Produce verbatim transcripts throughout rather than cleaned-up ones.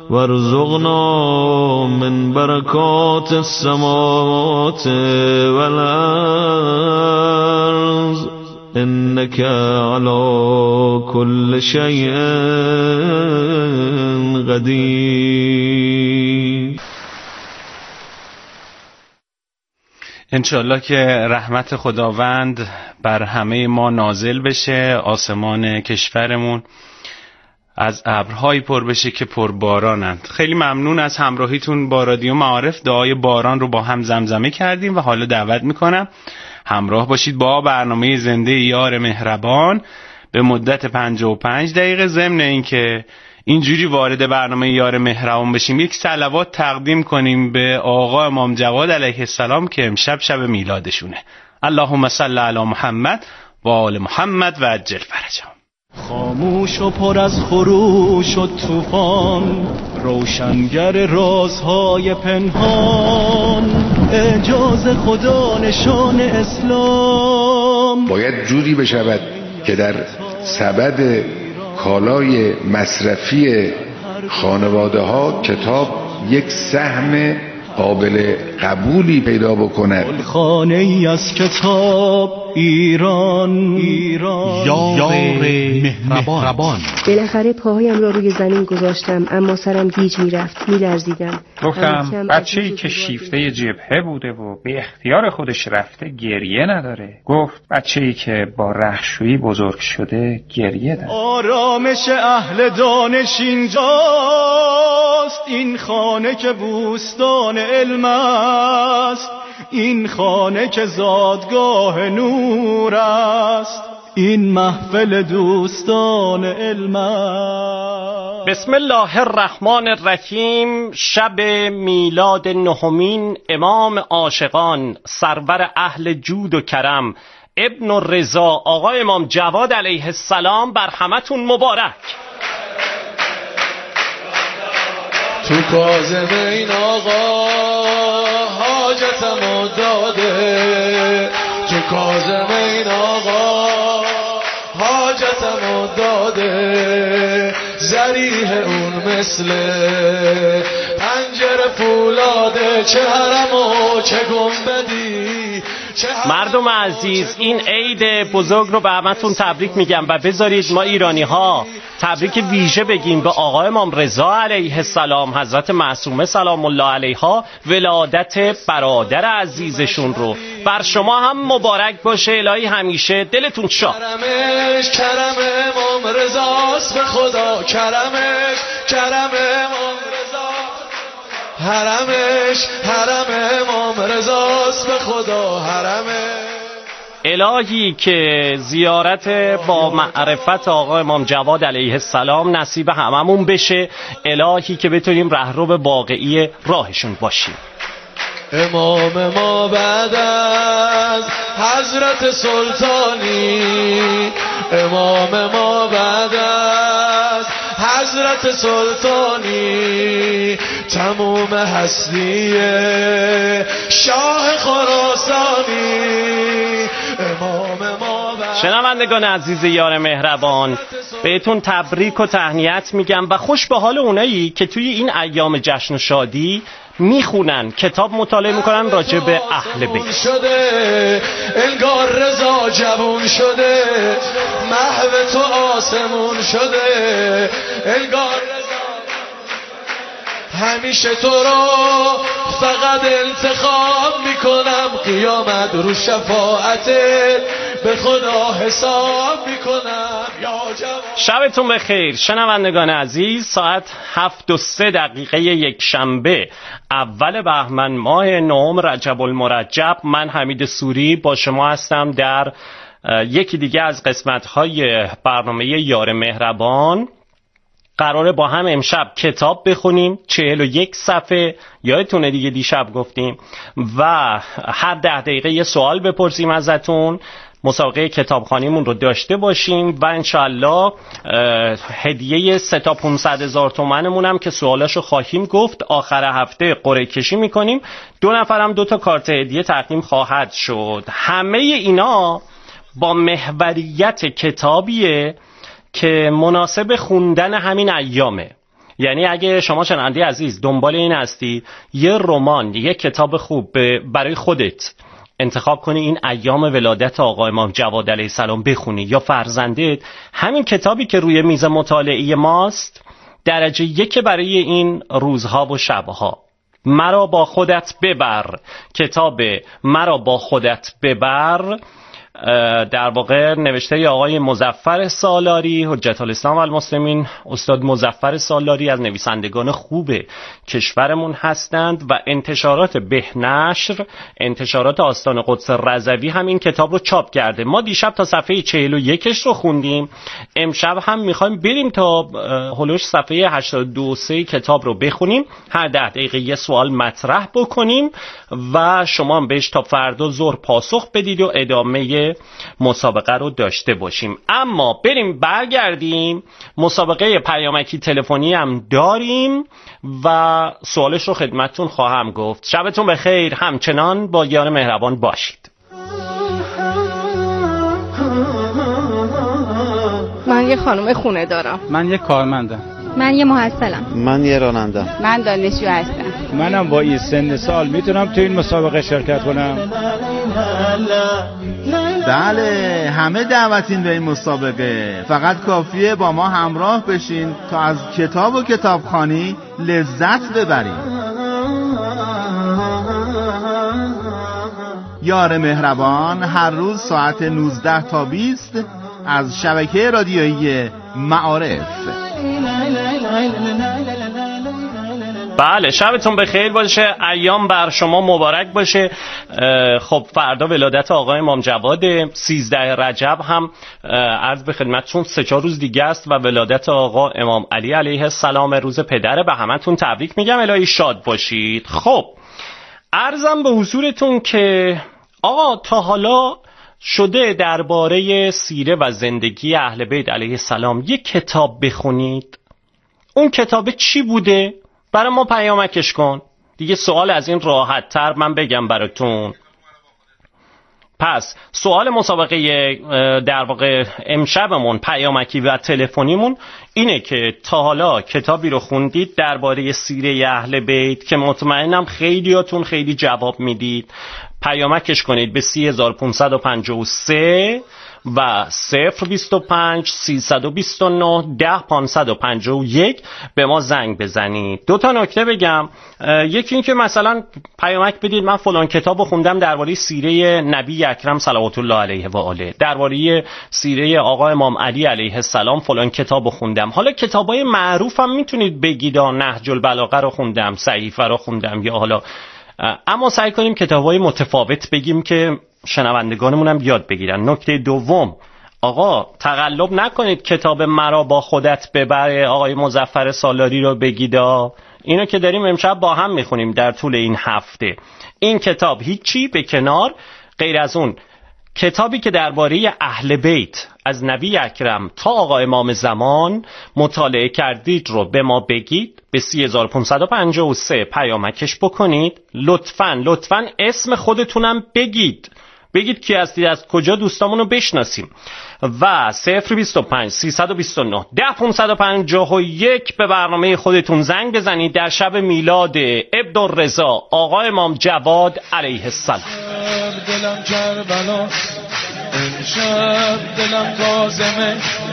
وارزقنا من برکات السماوات والارض انك على كل شيء قدیر. انشالله که رحمت خداوند بر همه ما نازل بشه، آسمان کشورمون از ابرهایی پر بشه که پر بارانند. خیلی ممنون از همراهیتون با رادیو معارف. دعای باران رو با هم زمزمه کردیم و حالا دعوت میکنم همراه باشید با برنامه زنده یار مهربان به مدت پنجاه و پنج دقیقه. ضمن این که اینجوری وارد برنامه یار مهربان بشیم، یک صلوات تقدیم کنیم به آقا امام جواد علیه السلام که امشب شب میلادشونه. اللهم صل علی محمد و آل محمد و عجل فرجهم. خاموش و پر از خروش و طوفان، روشنگر رازهای پنهان، اعجاز خدا نشان اسلام. باید جوری بشود که در سبد کالای مصرفی خانواده ها کتاب یک سهم قابل قبولی پیدا بکند. خانه ای از کتاب ایران، ایران یار مهربان. بالاخره پاهایم را روی زمین گذاشتم، اما سرم گیج میرفت، میلرزیدم. گفتم بچه‌ای که شیفته جبهه بوده و به اختیار خودش رفته گریه نداره. گفت بچه‌ای که با رهشویی بزرگ شده گریه داره. آرامش اهل دانش اینجاست، این خانه که بوستان علم است، این خانه که زادگاه نور است، این محفل دوستان علم است. بسم الله الرحمن الرحیم. شب میلاد نهمین امام عاشقان، سرور اهل جود و کرم، ابن الرضا آقا امام جواد علیه السلام بر همتون مبارک. تو کاظم این آقا حاجتمو داده، تو کاظم این آقا حاجتمو داده، ذریح اون مثل پنجره فولاده، چه حرم و چه گنبدی. مردم عزیز، این عید بزرگ رو به همتون تبریک میگم و بذارید ما ایرانی ها تبریک ویژه بگیم به آقا امام رضا علیه السلام، حضرت معصومه سلام الله علیها، ولادت برادر عزیزشون رو. بر شما هم مبارک باشه، الهی همیشه دلتون شاد. کرمش کرم امام رضاست به خدا، کرمش کرم امام رضا، حرمش حرم امام رضاست به خدا، حرمش. الهی که زیارت با معرفت آقا امام جواد علیه السلام نصیب هممون بشه، الهی که بتونیم رهرو واقعی راهشون باشیم. امام ما بعد از حضرت سلطانی، امام ما بعد از حضرت سلطانی، تموم هستی شاه خراسانی. امام ما بعد. شنوندگان عزیز یار مهربان، بهتون تبریک و تهنیت میگم و خوش به حال اونایی که توی این ایام جشن و شادی میخونن، کتاب مطالعه میکنن راجع به اهل بیت. شده انگار رضا جوون شده، محو تو آسمون شده، انگار رضا همیشه تو رو فقط انتخاب میکنم، قیامت رو شفاعتت به خدا حساب میکنم یا جوان. شبتون بخیر شنوندگان عزیز. ساعت هفت و سه دقیقه یک شنبه اول بهمن ماه نهم رجب المرجب، من حمید سوری با شما هستم در یکی دیگه از قسمت‌های برنامه یار مهربان. قراره با هم امشب کتاب بخونیم، چهل و یک صفحه، یادتونه دیگه دیشب گفتیم، و هر ده دقیقه یه سوال بپرسیم ازتون، مسابقه کتابخوانیمون رو داشته باشیم و انشالله هدیه سه تا پونصد هزار تومنمون هم که سوالاشو خواهیم گفت آخر هفته قرعه کشی میکنیم. دو نفرم دو تا کارت هدیه تقدیم خواهد شد. همه اینا با محوریت کتابیه که مناسب خوندن همین ایامه. یعنی اگه شما شنونده عزیز دنبال این هستی یه رمان، یه کتاب خوب برای خودت انتخاب کنی، این ایام ولادت آقا امام جواد علیه السلام بخونی، یا فرزندت همین کتابی که روی میز مطالعه ماست درجه یک برای این روزها و شبها، مرا با خودت ببر، کتاب مرا با خودت ببر، در واقع نوشته آقای مظفر سالاری، حجت الاسلام و المسلمین، استاد مظفر سالاری از نویسندگان خوب کشورمون هستند و انتشارات بهنشر، انتشارات آستان قدس رضوی هم این کتاب رو چاپ کرده. ما دیشب تا صفحه چهل و یکش رو خوندیم، امشب هم میخوایم بریم تا هلوش صفحه هشتاد و دو سه کتاب رو بخونیم، هر ده دقیقه یه سوال مطرح بکنیم و شما هم بهش تا فردا ظهر پاسخ بدید و ادامه مسابقه رو داشته باشیم. اما بریم برگردیم، مسابقه پیامکی تلفنی هم داریم و سوالش رو خدمتتون خواهم گفت. شبتون بخیر، همچنان با یار مهربان باشید. من یه خانم خونه دارم. من یه کارمندم. من یه محصلم. من یه رانندم. من دانشجو هستم. منم با این سن سال میتونم تو این مسابقه شرکت کنم؟ بله، همه دعوتین به این مسابقه، فقط کافیه با ما همراه بشین تا از کتاب و کتابخوانی لذت ببرین. یار مهربان هر روز ساعت نوزده تا بیست از شبکه رادیویی معارف. بله، شبتون بخیر باشه، ایام بر شما مبارک باشه. خب فردا ولادت آقای امام جواد، سیزده رجب هم عرض به خدمتتون سه چهار روز دیگه است و ولادت آقا امام علی علیه السلام، روز پدره. به همتون تبریک میگم، الهی شاد باشید. خب عرضم به حضورتون که آقا تا حالا شده درباره سیره و زندگی اهل بیت علیه السلام یک کتاب بخونید؟ اون کتاب چی بوده؟ برای ما پیامکش کن دیگه. سوال از این راحت تر من بگم براتون. پس سوال مسابقه در واقع امشبمون پیامکی و تلفنیمون اینه که تا حالا کتابی رو خوندید درباره سیره اهل بیت که مطمئنم خیلیاتون خیلی جواب میدید. پیامکش کنید به سی هزار و پانصد و پنجاه و سه و صفر بیست و پنج سیصد و بیست و نه ده پانصد و پنجاه و یک به ما زنگ بزنید. دو تا نکته بگم. یکی این که مثلا پیامک بدید من فلان کتابو خوندم درباره سیره نبی اکرم صلوات الله علیه و آله، درباره سیره آقا امام علی علیه السلام فلان کتابو خوندم. حالا کتابای معروفم میتونید بگید، نهج البلاغه رو خوندم، صحیفه رو خوندم، یا حالا اما سعی کنیم کتابای متفاوت بگیم که شنوندگانمون هم یاد بگیرن. نکته دوم، آقا تقلب نکنید کتاب مرا با خودت ببر آقای مظفر سالاری رو بگیدا. اینو که داریم امشب با هم میخونیم در طول این هفته. این کتاب هیچی به کنار، غیر از اون کتابی که درباره اهل بیت از نبی اکرم تا آقا امام زمان مطالعه کردید رو به ما بگید. به سی هزار و پانصد و پنجاه و سه پیامکش بکنید. لطفاً لطفاً اسم خودتونم بگید، بگید کی هستید، از کجا دوستامونو بشناسیم. و صفر بیست و پنج سیصد و بیست و نه ده پانصد و پنجاه و یک به برنامه خودتون زنگ بزنید در شب میلاد عبدالرضا آقا امام جواد علیه السلام. دلم کربلا، امشب دلم کاظمه،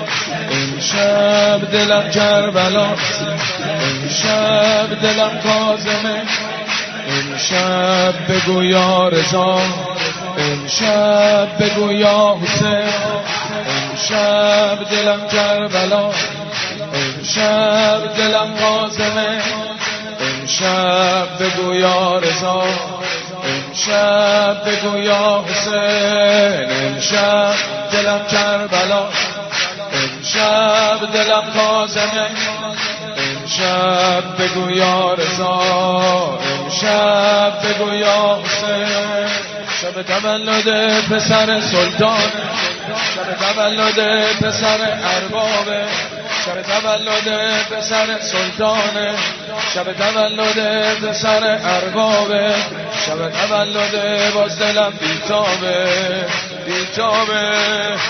امشب دلم کربلا، امشب دلم کاظمه، امشب بگو یا رضا، امشب بگو یا حسین، امشب دلم کربلا، امشب دلم کاظمه، امشب بگو یا رضا، امشب بگو یا حسین، امشب دلم کربلا، امشب دلم کاظمه، امشب بگو یا رضا، امشب بگو یا حسین. شب تولد پسر سلطان، شب تولد پسر اربابه، شب تولد پسر سلطانه، شب تولد پسر اربابه، شب تولد باز دلم بیتابه، بیتابه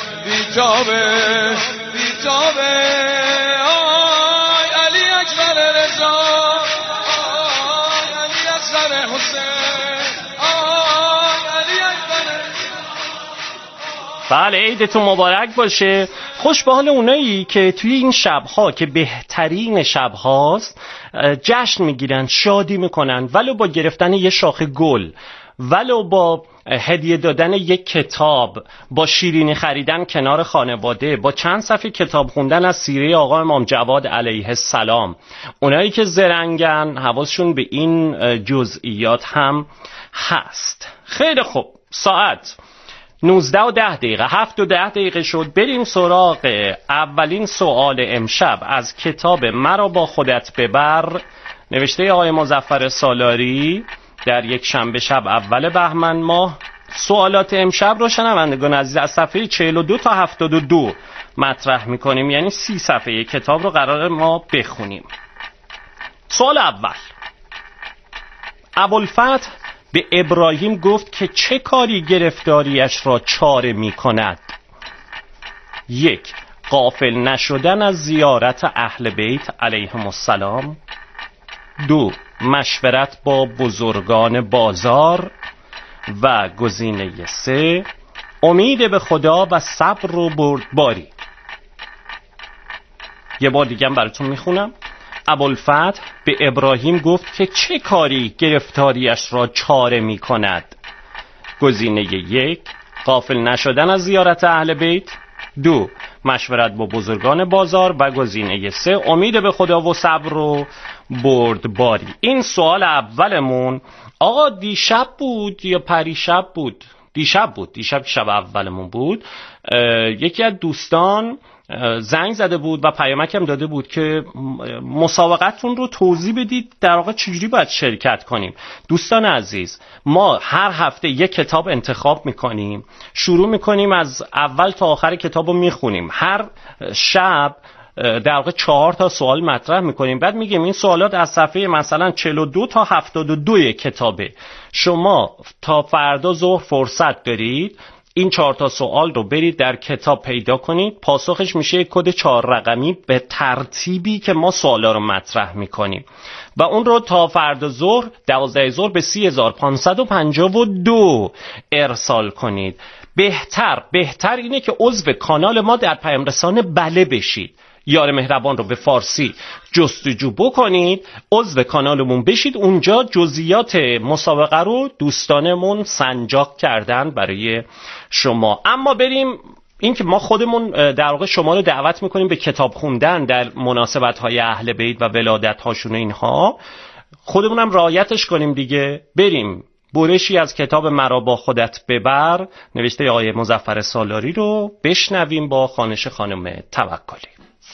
بیتابه بیتابه. آی علی اکبر بله عیدتون مبارک باشه. خوش به حال اونایی که توی این شبها که بهترین شبهاست جشن میگیرن، شادی میکنن، ولو با گرفتن یه شاخه گل، ولو با هدیه دادن یک کتاب، با شیرینی خریدن کنار خانواده، با چند صفحه کتاب خوندن از سیره آقا امام جواد علیه السلام. اونایی که زرنگن حواسشون به این جزئیات هم هست. خیلی خوب، ساعت نوزده و ده دقیقه، هفت و ده دقیقه شد. بریم سراغ اولین سوال امشب از کتاب مرا با خودت ببر، نوشته آقای مظفر سالاری، در یک شنبه شب اول بهمن ماه. سوالات امشب رو شنوندگان عزیز از صفحه چهل و دو تا هفتاد و دو مطرح میکنیم، یعنی سی صفحه کتاب رو قرار ما بخونیم. سوال اول، ابوالفتح به ابراهیم گفت که چه کاری گرفتاریش را چاره می کند؟ یک، غافل نشدن از زیارت اهل بیت علیهم السلام. دو، مشورت با بزرگان بازار. و گزینه سه، امید به خدا و صبر و بردباری. یه بار دیگه هم براتون میخونم. ابوالفتح به ابراهیم گفت که چه کاری گرفتاریش را چاره می کند؟ گزینه یک، غافل نشدن از زیارت اهل بیت. دو، مشورت با بزرگان بازار. و گزینه سه، امید به خدا و صبر و بردباری. این سوال اولمون آقا دیشب بود یا پریشب بود؟ دیشب بود، دیشب شب اولمون بود. یکی از دوستان زنگ زده بود و پیامک هم داده بود که مسابقتون رو توضیح بدید، در واقع چجوری باید شرکت کنیم. دوستان عزیز، ما هر هفته یک کتاب انتخاب میکنیم، شروع میکنیم از اول تا آخر کتاب رو میخونیم. هر شب در واقع چهار تا سوال مطرح میکنیم، بعد میگیم این سوالات از صفحه مثلا چهل و دو تا هفتاد و دو کتابه. شما تا فردا ظهر فرصت دارید این چهار تا سوال رو برید در کتاب پیدا کنید، پاسخش میشه یک کد چهار رقمی به ترتیبی که ما سوالا رو مطرح میکنیم و اون رو تا فردا ظهر دوازده ظهر به سی هزار و پانصد و پنجاه و دو ارسال کنید. بهتر بهتر اینه که عضو کانال ما در پیام رسان بله بشید. یار مهربان رو به فارسی جستجو بکنید، عضو کانالمون بشید. اونجا جزئیات مسابقه رو دوستانمون سنجاق کردن برای شما. اما بریم این که ما خودمون در واقع شما رو دعوت میکنیم به کتاب خوندن در مناسبت‌های اهل بیت و ولادت‌هاشون. اینها خودمون هم رعایتش کنیم دیگه. بریم برشی از کتاب مرا با خودت ببر، نوشته آقای مظفر سالاری رو بشنویم با خوانش خانم توکلی.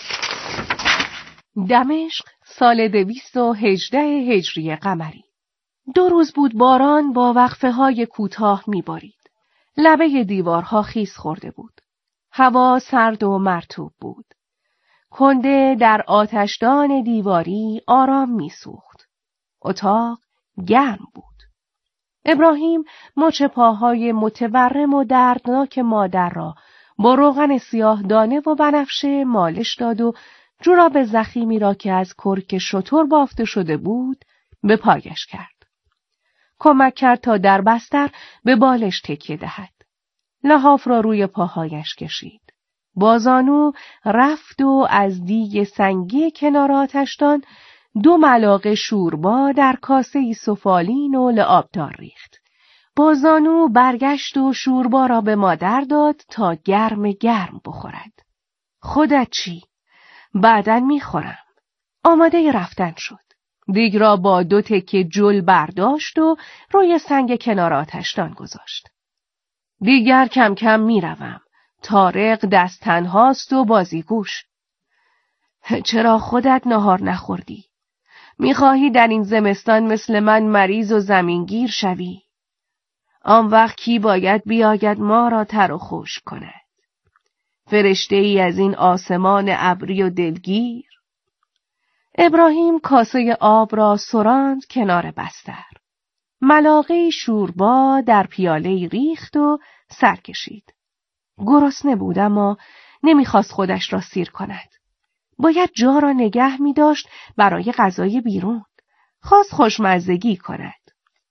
دمشق، سال دویست و هجده هجری قمری. دو روز بود باران با وقفه های کوتاه می بارید. لبه دیوارها خیس خورده بود. هوا سرد و مرطوب بود. کنده در آتشدان دیواری آرام می سوخت. اتاق گرم بود. ابراهیم مچ پاهای متورم و دردناک مادر را با روغن سیاه دانه و بنفشه مالش داد و جوراب ضخیمی را که از کرک شتر بافته شده بود به پایش کرد. کمک کرد تا در بستر به بالش تکیه دهد. لحاف را روی پاهایش کشید. بازانو رفت و از دیگ سنگی کنار آتشدان دو ملاقه شوربا در کاسه سفالین و لعابدار ریخت. بازانو برگشت و شوربا را به مادر داد تا گرم گرم بخورد. خودت چی؟ بعداً میخورم. آماده رفتن شد. دیگ را با دو تکه جل برداشت و روی سنگ کنار آتشدان گذاشت. دیگر کم کم میروم. طارق دست تنهاست و بازیگوش. چرا خودت نهار نخوردی؟ میخواهی در این زمستان مثل من مریض و زمینگیر شوی؟ آن وقت کی باید بیاید ما را تر و خوش کند؟ فرشته ای از این آسمان ابری و دلگیر؟ ابراهیم کاسه آب را سراند کنار بستر. ملاقه شوربا در پیاله ریخت و سر کشید. گرسنه بود اما نمیخواست خودش را سیر کند. باید جا را نگه می داشت برای غذای بیرون. خواست خوشمزگی کند.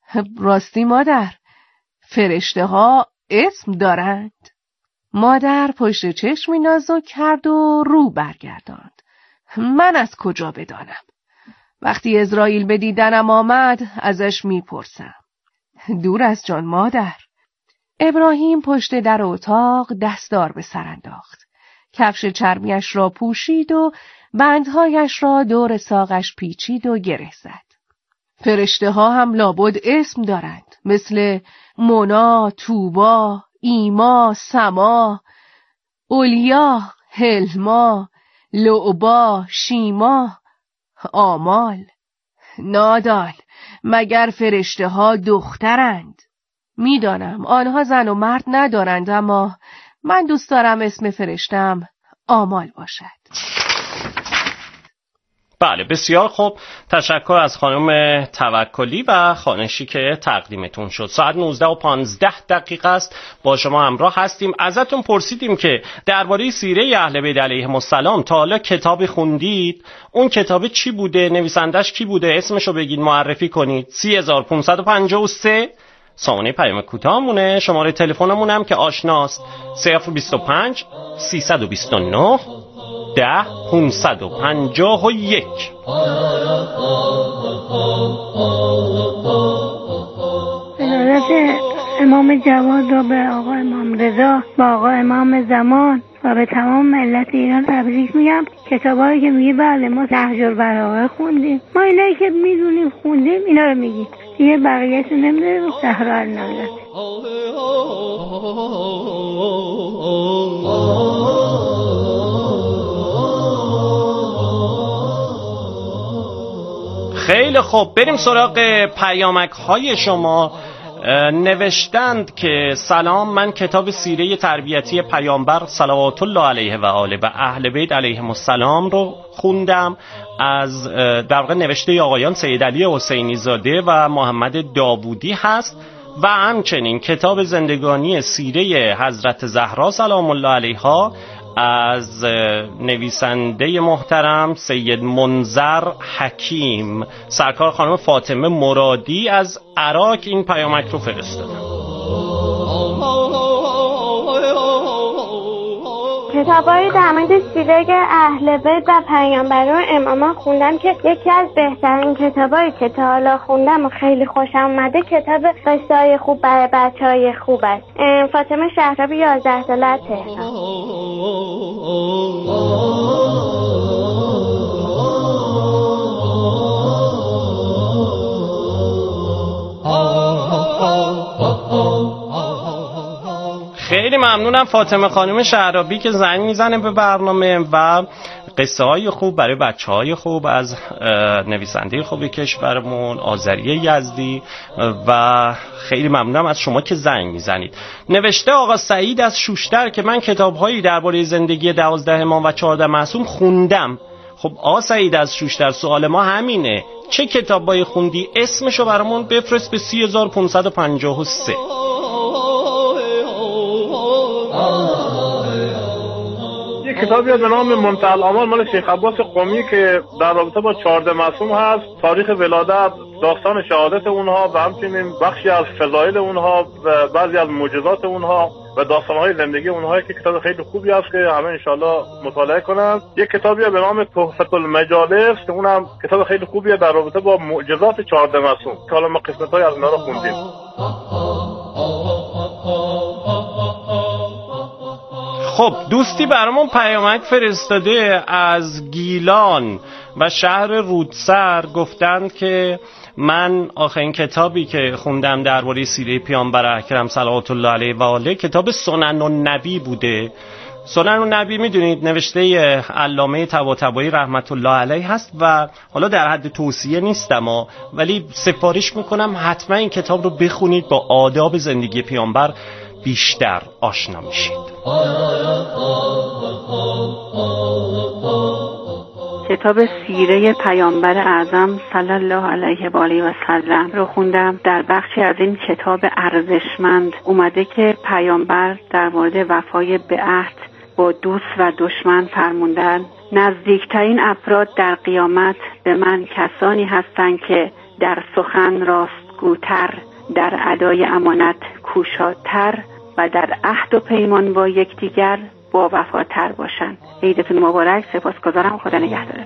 راستی مادر، فرشته ها اسم دارند؟ مادر پشت چشمی نازک کرد و رو برگرداند. من از کجا بدانم؟ وقتی عزرائیل به دیدنم آمد ازش میپرسم. دور از جان مادر. ابراهیم پشت در اتاق دستار به سر انداخت. کفش چرمیش را پوشید و بندهایش را دور ساقش پیچید و گره زد. فرشته ها هم لابد اسم دارند، مثل مونا، توبا، ایما، سما، اولیا، هلما، لعبا، شیما، آمال. نادال، مگر فرشته ها دخترند؟ میدانم آنها زن و مرد ندارند، اما من دوست دارم اسم فرشتم آمال باشد. بله بسیار خوب، تشکر از خانم توکلی و خوانشی که تقدیمتون شد. ساعت نوزده و پانزده دقیقه است، با شما همراه هستیم. ازتون پرسیدیم که درباره سیره اهل بیت علیهم السلام تا حالا کتابی خوندید؟ اون کتاب چی بوده؟ نویسندش کی بوده؟ اسمشو بگید، معرفی کنید. سی هزار و پانصد و پنجاه و سه سامانه پیام کوتاهمونه. شماره تلفنمون هم که آشناست، صفر بیست و پنج سیصد و بیست و نه ده پانصد و پنجاه و یک. ولادت امام جواد را به آقا امام رضا و آقا امام زمان و به تمام ملت ایران تبریک میگم. کتابایی که میگه بله ما نهج البلاغه خوندیم، ما اینایی که میدونیم خوندیم اینا رو میگیم، دیگه بقیه‌شو نمیدونیم. زهرا النالت. خیلی خوب، بریم سراغ پیامک های شما. نوشتند که سلام، من کتاب سیره تربیتی پیامبر صلوات الله علیه و آله و اهل بیت علیهم السلام رو خوندم. از در واقع نوشته آقایان سید علی حسینی زاده و محمد داوودی هست و همچنین کتاب زندگانی سیره حضرت زهرا سلام الله علیها از نویسنده محترم سید منظر حکیم. سرکار خانم فاطمه مرادی از عراق این پیامک رو فرستادن. کتابایی در مورد سیره اهل بیت و پیامبران اماما خوندم که یکی از بهترین کتابایی که تا حالا خوندم و خیلی خوشم اومده کتاب قصه‌های خوب برای بچه‌های خوب است. فاطمه شهرابی یازده ساله از تهران. خیلی ممنونم فاطمه خانم شهرابی که زنگ میزنه به برنامه و قصه های خوب برای بچه های خوب از نویسنده خوب کشورمون آذری یزدی و خیلی ممنونم از شما که زنگ میزنید. نوشته آقا سعید از شوشتر که من کتاب هایی درباره زندگی دوازده امام و چهارده معصوم خوندم. خب آقا سعید از شوشتر، سوال ما همینه، چه کتابایی خوندی؟ اسمشو برامون بفرست به سی هزار و پانصد و پنجاه و سه. یک کتابی به نام منتهی الآمال مال شیخ عباس قمی که در رابطه با چهارده معصوم هست، تاریخ ولادت، داستان شهادت اونها و همچنین بخشی از فضایل اونها و بعضی از معجزات اونها و داستان‌های زندگی اونها که کتاب خیلی خوبی است که همه انشالله مطالعه کنند. یک کتابی به نام تحفة المجالس که اونم کتاب خیلی خوبیه در رابطه با معجزات چهارده معصوم که حالا ما قسمت‌های از اونها رو خوندیم. خب دوستی برامون پیامک فرستاده از گیلان و شهر رودسر، گفتند که من آخرین کتابی که خوندم درباره سیره پیامبر اکرم صلوات الله علیه و آله کتاب سنن النبی بوده. سنن النبی میدونید نوشته علامه طباطبایی رحمت الله علیه هست و حالا در حد توصیه نیستم ولی سفارش میکنم حتما این کتاب رو بخونید، با آداب زندگی پیامبر بیشتر آشنا میشید. کتاب سیره پیامبر اعظم صلی الله علیه و آله و سلم رو خوندم. در بخشی از این کتاب ارزشمند اومده که پیامبر در مورد وفای به عهد با دوست و دشمن فرمودند نزدیکترین افراد در قیامت به من کسانی هستند که در سخن راست راستگوتر، در ادای امانت کوشادتر و در عهد و پیمان با یکدیگر با وفاتر باشند. عیدتون مبارک. سپاسگزارم. خدا نگهدارتون.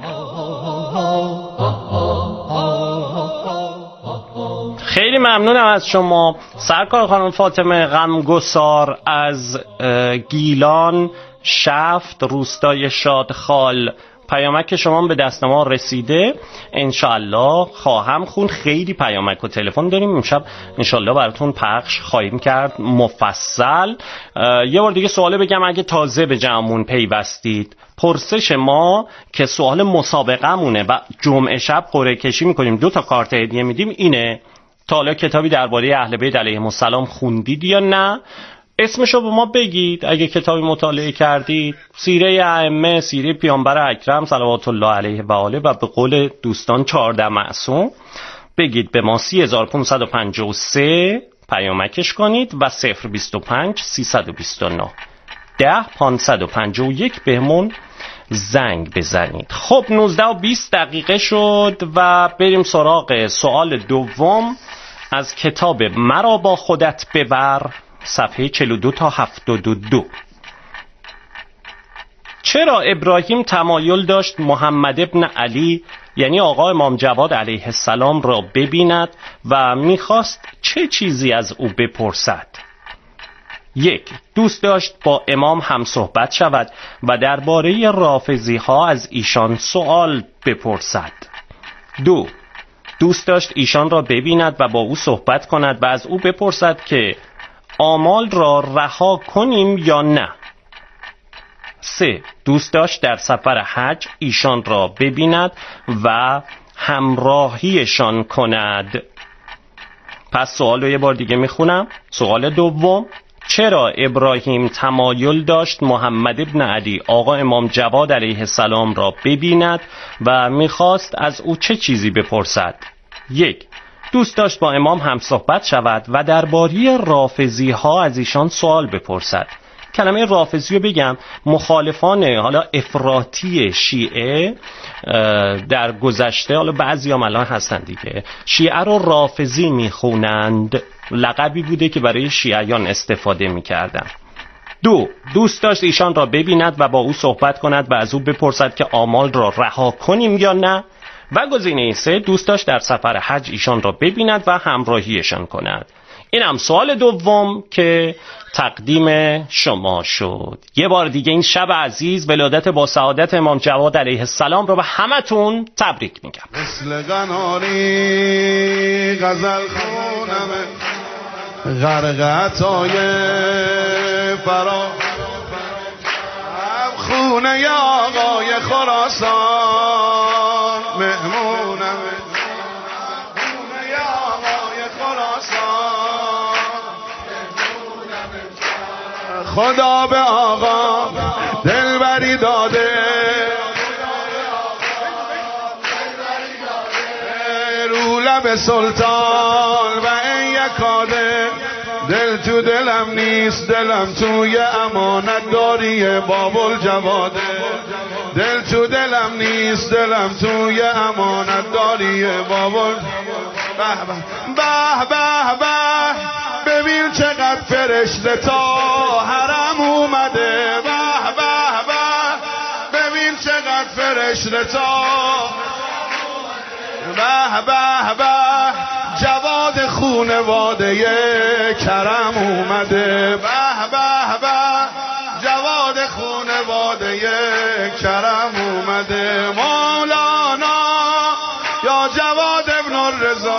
خیلی ممنونم از شما سرکار خانم فاطمه غمگسار از گیلان شفت روستای شادخال. پیامک شما به دست ما رسیده، انشالله خواهم خون. خیلی پیامک و تلفن داریم امشب، انشالله براتون پخش خواهیم کرد مفصل. یه بار دیگه سواله بگم اگه تازه به جمعمون پیوستید. پرسش ما که سوال مسابقه مونه و جمعه شب قرعه کشی میکنیم، دو تا کارت هدیه میدیم، اینه تا حالا کتابی درباره اهل بیت علیهم السلام خوندید یا نه؟ اسمشو به ما بگید. اگه کتابی مطالعه کردید، سیره ائمه، سیره پیامبر اکرم صلوات الله علیه و آله و به قول دوستان چهارده معصوم، بگید به ما سی هزار و پانصد و پنجاه و سه پیامکش کنید و صفر بیست و پنج سیصد و بیست و نه ده پانصد و پنجاه و یک بهمون زنگ بزنید. خب نوزده و بیست دقیقه شد و بریم سراغ سوال دوم از کتاب مرا با خودت ببر، صفحه چهل و دو تا هفتاد و دو. چرا ابراهیم تمایل داشت محمد ابن علی یعنی آقا امام جواد علیه السلام را ببیند و میخواست چه چیزی از او بپرسد؟ یک، دوست داشت با امام هم صحبت شود و درباره رافضی ها از ایشان سوال بپرسد. دو، دوست داشت ایشان را ببیند و با او صحبت کند و از او بپرسد که آمال را رها کنیم یا نه. سه، دوست داشت در سفر حج ایشان را ببیند و همراهیشان کند. پس سوال رو یه بار دیگه میخونم. سوال دوم، چرا ابراهیم تمایل داشت محمد ابن علی آقا امام جواد علیه السلام را ببیند و میخواست از او چه چیزی بپرسد؟ یک، دوست داشت با امام هم صحبت شود و درباره رافضی ها از ایشان سوال بپرسد. کلمه رافضی رو بگم، مخالفان حالا افراطی شیعه در گذشته، حالا بعضی هم الان هستن دیگه، شیعه رو رافضی میخونند، لقبی بوده که برای شیعیان استفاده میکردن. دو، دوست داشت ایشان را ببیند و با او صحبت کند و از او بپرسد که آمال را رها کنیم یا نه. و گزینه سه، دوست داشت در سفر حج ایشان را ببیند و همراهیشان کند. این هم سوال دوم که تقدیم شما شد. یه بار دیگه این شب عزیز ولادت با سعادت امام جواد علیه السلام رو به همتون تبریک میگم. مثل قناری غزل خونمه غرق عطای فرا خونه ی آقای خراسان مهمونمه خونه ی آقای خراسان خدا به آقا دلبری داده رو لب سلطان و این یکاده دل تو دلم نیست دلم توی امانت داری بابل جواده دل تو دلم نیست دلم توی امانت داری بابل به به به به ببین چقدر فرشته تا حرم اومده به به به ببین چقدر فرشته تا به به به جواد خونواده کرم اومده به به به جواد خونواده کرم اومده مولانا یا جواد ابن الرضا.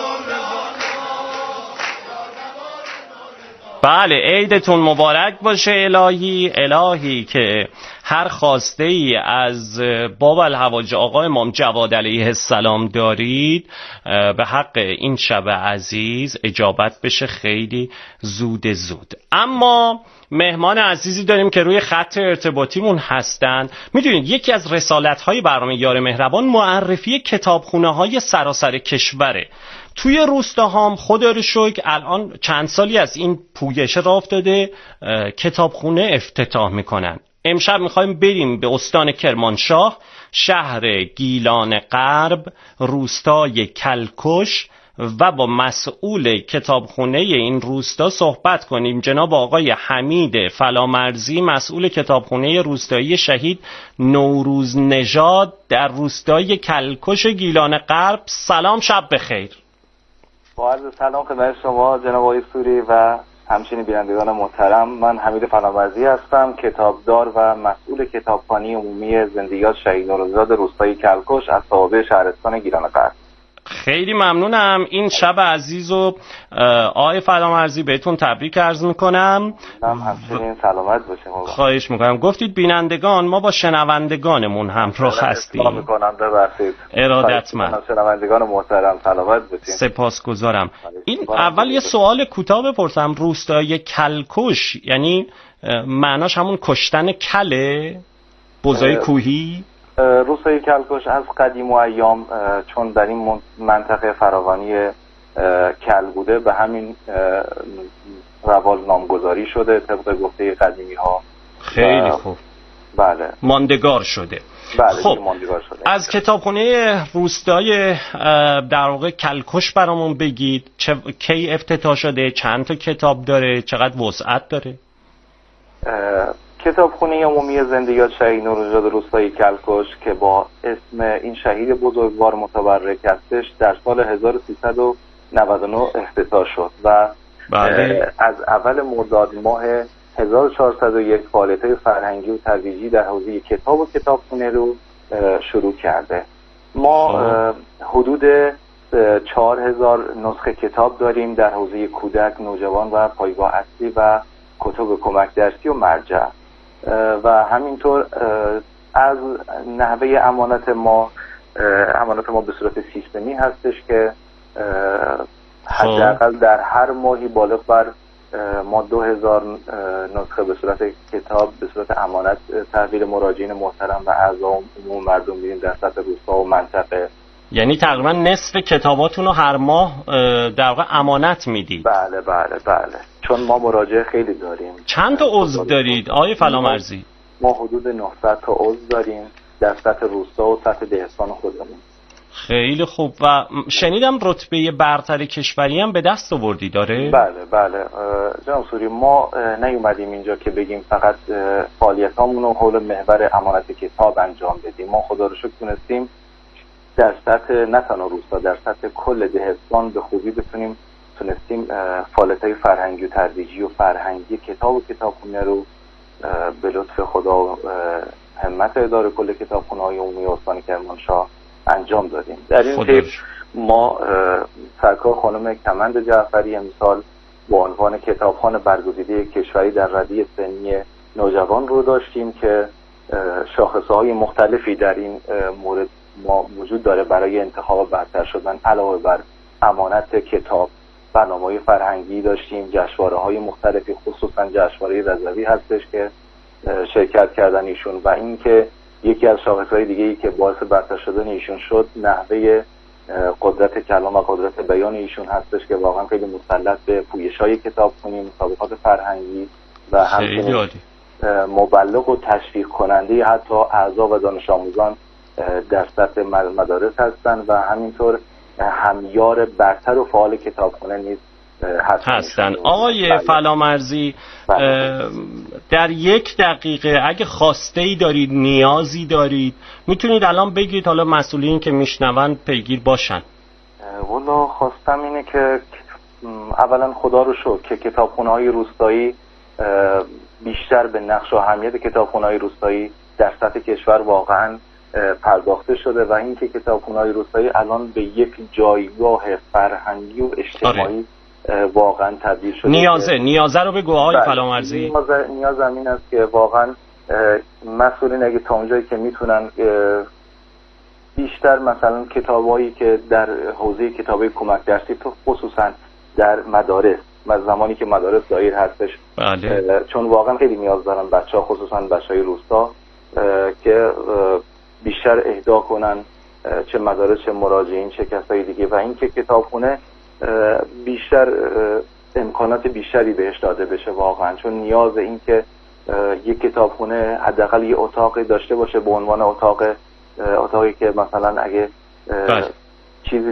بله عیدتون مبارک باشه الهی. الهی که هر خواسته ای از باب الحواج آقا امام جواد علیه السلام دارید به حق این شب عزیز اجابت بشه خیلی زود زود. اما مهمان عزیزی داریم که روی خط ارتباطیمون هستن. میدونید یکی از رسالت‌های برنامه یار مهربان معرفی کتابخونه‌های سراسر کشوره. توی روستاهام خدا رو شکر الان چند سالی از این پویش راه افتاده کتابخونه افتتاح میکنن. امشب میخوایم بریم به استان کرمانشاه، شهر گیلان غرب، روستای کلکش و با مسئول کتابخونه این روستا صحبت کنیم. جناب آقای حمید فلامرزی، مسئول کتابخونه روستایی شهید نوروز نژاد در روستای کلکش گیلان غرب. سلام، شب بخیر. با عرض سلام خدمت شما جناب آقای سوری و همچنین بینندگان محترم. من حمید فلامرزی هستم، کتابدار و مسئول کتابخانه عمومی زندیات شهید نوروزنژاد روستای کلکش از صوابع شهرستان گیلان غرب. خیلی ممنونم. این شب عزیز و آقای فلامرزی بهتون تبریک عرض میکنم. هم همچنین سلامت باشیم. خواهش میکنم. گفتید بینندگان، ما با شنوندگانمون همراه هستیم. سلام میکنم، ببخشید. ارادتمند. شنوندگان محترم سلامت باشین. سپاسگزارم. این اول یه سوال کوتاه بپرسم. روستای کلکش یعنی معناش همون کشتن کله؟ بزای کوهی؟ روستای کلکش از قدیم و ایام چون در این منطقه فراوانی کل بوده به همین روال نامگذاری شده طبق گفته قدیمی ها. خیلی خوب. بله. ماندگار شده. بله. خب ماندگار شده. از کتابخونه روستای در واقع کلکش برامون بگید. چه کی افتتاح شده؟ چند تا کتاب داره؟ چقدر وسعت داره؟ کتابخانه عمومی زندیات شهید نوروزنژاد روستای کلکش که با اسم این شهید بزرگوار متبرک هستش در سال هزار و سیصد و نود و نه افتتاح شد و بله. از اول مرداد ماه هزار و چهارصد و یک فعالیت‌های فرهنگی و ترویجی در حوزه کتاب و کتابخانه رو شروع کرده. ما حدود چهار هزار نسخه کتاب داریم در حوزه کودک، نوجوان و پایگاه اصلی و کتب کمک درسی و مرجع و همینطور از نحوه امانت ما امانت ما به صورت سیستمی هستش که حداقل در هر ماهی بالغ بر ما دو هزار نسخه به صورت کتاب به صورت امانت تحویل مراجعین محترم و اعضا عموم مردم میدیم در سطح روستا و منطقه. یعنی تقریبا نصف کتاباتون رو هر ماه در واقع امانت میدید؟ بله بله بله، چون ما مراجعه خیلی داریم. چند تا عضو دارید آقای فلامرزی؟ ما حدود نهصد تا عضو داریم در سطح روستا و سطح دهستان خودمون. خیلی خوب. و شنیدم رتبه برتر کشوری هم به دست آوردی داره؟ بله بله جناب سوری، ما نیومدیم اینجا که بگیم فقط فعالیتامون رو حول محور امانت کتاب انجام بدیم. ما خدا رو شکر تونستیم در سطح نه تنها روستا، در سطح کل دهستان به خوبی بتونیم تونستیم فعالیت‌های فرهنگی و ترویجی و فرهنگی کتاب و کتابخونه رو به لطف خدا و همت اداره کل کتابخونه‌های عمومی استان کرمانشاه انجام دادیم. در این طیف ما سرکار خانم کمند جعفری امسال با عنوان کتابخوان برگزیده کشوری در رده سنی نوجوان رو داشتیم که شاخصه‌های مختلفی در این مورد ما وجود داره برای انتخاب برتر شدن. علاوه بر امانت کتاب، برنامه‌های فرهنگی داشتیم، جشنواره‌های مختلفی خصوصا جشنواره رضوی هستش که شرکت کردن ایشون و اینکه یکی از شاخص‌های دیگه‌ای که باعث برتر شدن ایشون شد نحوه قدرت کلام و قدرت بیان ایشون هستش که واقعا خیلی مسلط به پویش‌های کتابخوانی، مسابقات فرهنگی و همچنین مبلغ و تشویق کننده حتی اعضا و دانش آموزان در سطح مدارس هستند و همینطور همیار برتر و فعال کتابخانه نیز هستن. آقای فلامرزی، در یک دقیقه اگه خواسته ای دارید، نیازی دارید، میتونید الان بگید، حالا مسئولین که میشنون پیگیر باشن. والا خواستم اینه که اولا خدا رو شکر که کتابخونه‌های روستایی بیشتر به نقش و اهمیت کتابخونه‌های روستایی در سطح کشور واقعا پرداخته شده و اینکه کتابخونه‌های روستایی الان به یک جایگاه فرهنگی و اجتماعی واقعا تبدیل شده. نیازه نیازه رو بگو آقای فلامرزی. نیازه نیاز این است که واقعا مسئولین اگه تا اونجایی که میتونن بیشتر مثلا کتابایی که در حوزه کتابای کمک درسی تو خصوصا در مدارس و زمانی که مدارس دایر هستش بله. چون واقعا خیلی نیاز دارن بچه‌ها خصوصا بچه‌های روستا که بیشتر اهدا کنن، چه مدارس چه مراجعین چه کسای دیگه، و اینکه کتابخونه بیشتر امکانات بیشتری بهش داده بشه واقعا، چون نیاز این که یک کتابخونه حداقل یه اتاقی داشته باشه به عنوان اتاق اتاقی که مثلا اگه چیزی